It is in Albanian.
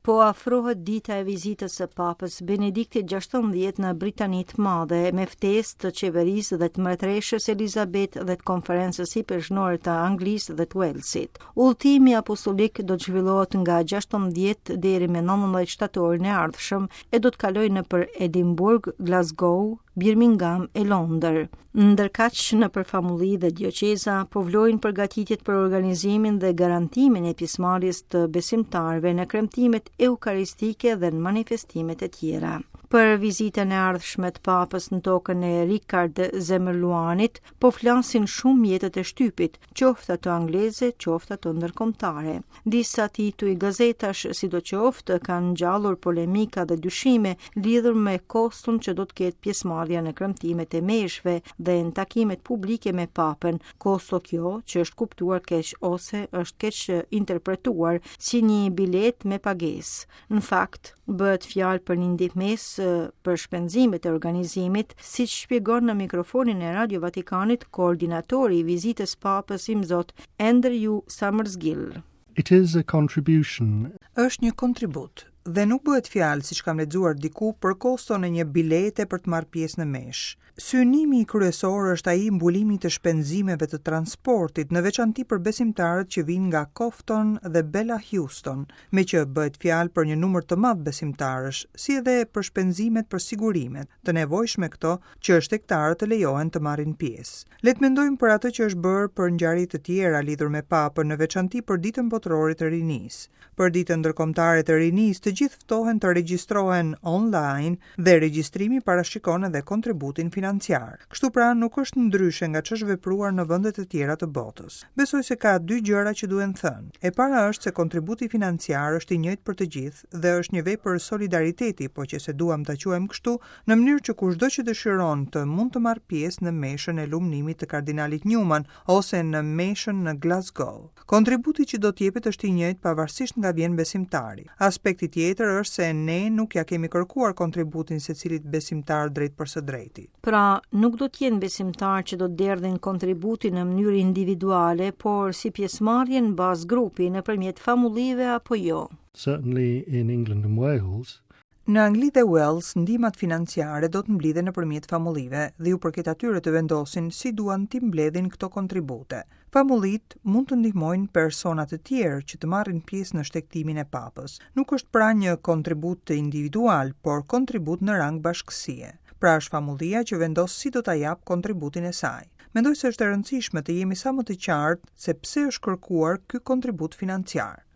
Po afrohet dita e vizitës së Papës Benedikti XVI në Britani të Madhe me ftesë të qeverisë dhe të mbretëreshës Elizabeth dhe të konferencës hipërshnore të Anglisë dhe të Walesit. Udhëtimi apostolik do të zhvillohet nga 16 deri me 19 shtatorin e ardhshëm e do të kalojë nëpër Edinburgh, Glasgow, Birmingham e Londër. Ndërkaq në përfamulli dhe dioqeza po vlojnë përgatitjet për organizimin dhe garantimin e pjesëmarrjes të besimtarëve në kremtimet eukaristike dhe në manifestimet e tjera. Për vizitën e ardhshme të Papës në tokën e Rikard Zemërluanit po flasin shumë mjetet e shtypit, qoftë ato angleze, qoftë ato ndërkombëtare. Disa tituj gazetash sidoqoftë kanë ngjallur polemika dhe dyshime lidhur me koston që do të ketë pjesëmarrja në kremtimet e meshëve dhe në takimet publike me Papën. Kosto kjo që është kuptuar keq ose është keq interpretuar si një bilet me pagesë. Në fakt, bëhet fjalë për një ndihmës për shpenzimet e organizimit, siç shpjegon në mikrofonin e Radio Vatikanit koordinatori i vizitës Papës i Mzot Andrew Summersgill. It is a contribution. Është një kontribut dhe nuk bëhet fjalë, siç kam lexuar diku, për koston e një bilete për të marrë pjesë në meshë. Synimi i kryesor është ai i mbulimit të shpenzimeve të transportit, në veçanti për besimtarët që vijnë nga Cofton dhe Bella Houston, me që bëhet fjalë për një numër të madh besimtarësh, si edhe për shpenzimet për sigurimet, të nevojshme këto që shtektarët të lejohen të marrin pjesë. Le të mendojmë për atë që është bërë për ngjarje të tjera lidhur me Papën, në veçanti për ditën botërore të rinisë. Për ditën ndërkombëtare të rinisë, të gjithë ftohen të regjistrohen online dhe regjistrimi parashikon edhe kontributin financiar. Kështu pra nuk është ndryshe nga ç'është vepruar në vendet e tjera të botës. Besoj se ka dy gjëra që duhen thënë. E para është se kontributi financiar është i njëjtë për të gjithë dhe është një vepër solidariteti, po që se duam ta quajmë kështu, në mënyrë që kushdo që dëshiron të mund të marrë pjesë në meshën e lumënimit të kardinalit Newman ose në meshën në Glasgow. Kontributi që do të jepet është i njëjtë pavarësisht nga vjen besimtari. Aspekti tjetër është se ne nuk ja kemi kërkuar kontributin secilit besimtar drejt për së drejti. Pra, nuk do të jenë besimtar që do të derdhin kontributin në mënyrë individuale, por si pjesëmarrje në bazë grupi nëpërmjet famullive apo jo. Certainly in England and Wales. Në Angli dhe Wales, ndihmat financiare do të mblidhen nëpërmjet famullive dhe ju përket atyre të vendosin si duan t'i mbledhin këto kontribute. Famullit mund të ndihmojnë persona të tjerë që të marrin pjesë në shtektimin e Papës. Nuk është pra një kontribut individual, por kontribut në rang bashkësie. Pra është famullia që vendos si do ta jap kontributin e saj. Mendoj se është e rëndësishme të jemi sa më të qartë se pse është kërkuar ky kontribut financiar.